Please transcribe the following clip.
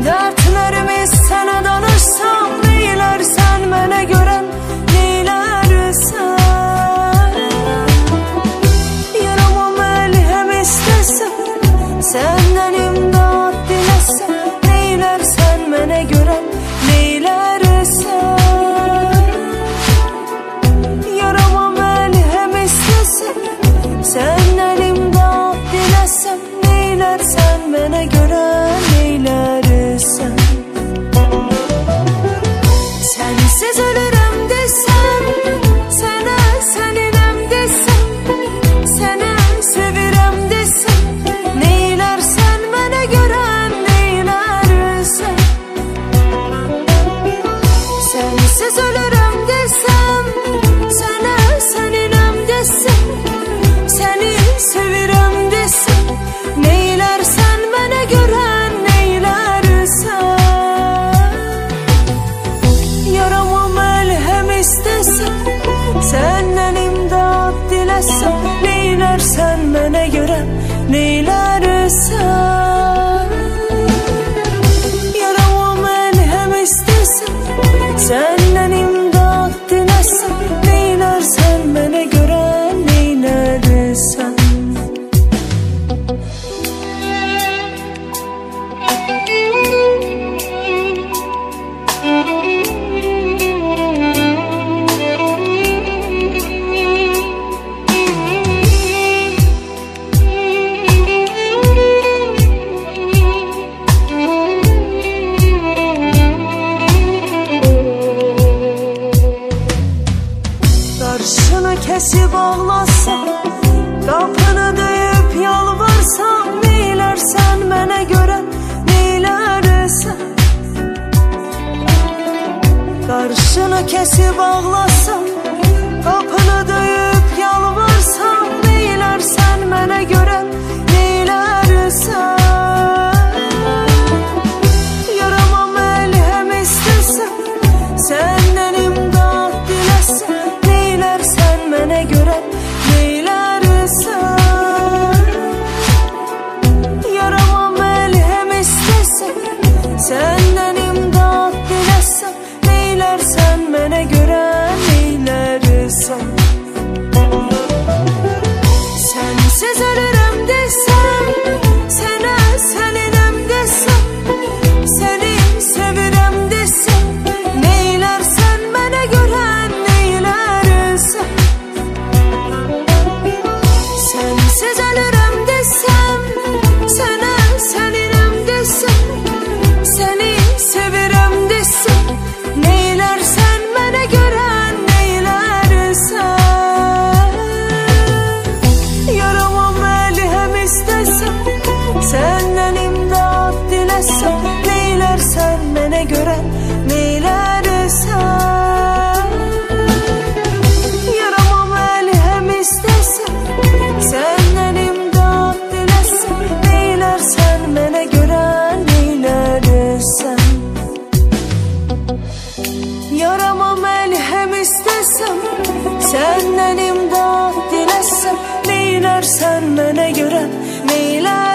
Dertlerimi sana danışsam, neylersen bana gören neylersen. Yaramı melhem istesem, senden imdat dilesem, neylersen bana gören neylersen. Yaramı melhem istesem, senden imdat dilesem, neylersen bana gören neylersen. Sensiz ölürüm desem, sana seninem desem, sana sevirem desem, neylersen bana gören neylersen. Sensiz ölürüm desem, sana seninem desem, seni sevirem desem, neylersen bana gören neylersen. Yaramı melhem istesem, senden imdat dilesem, neylersen bana gören neylersen. Yaramı melhem istesem, senden imdat dilesem, neylersen bana gören neylersen. Karşını kesip ağlasam, kapını döyüp yalvarsam, neylersen bana gören neylersen. Karşını kesip ağlasam, kapını döyüp yalvarsam, neylersen bana gören neylersen. Yarama melhem istesem, senden imdat dilesem, neylersen bana gören neylersen. Yarama melhem istesem, senden imdat dilesem, neylersen bana gören neylersen. Sensiz ölürüm desem, sana seninem desem, seni sevirem desem, neylersen bana gören neylersen. Sensiz ölürüm desem, sana seninem desem, seni sevirem desem, neylersen bana gören neylersen. Yaramı melhem istesem, senden imdat dilesem, neylersen bana gören neylersen. Yaramı melhem istesem, senden imdat dilesem, neylersen bana gören neylersen. Yaramı melhem istesem, senden imdat dilesem, neylersen bana gören neylersen.